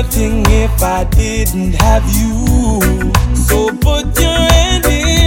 nothing if I didn't have you. So put your hand in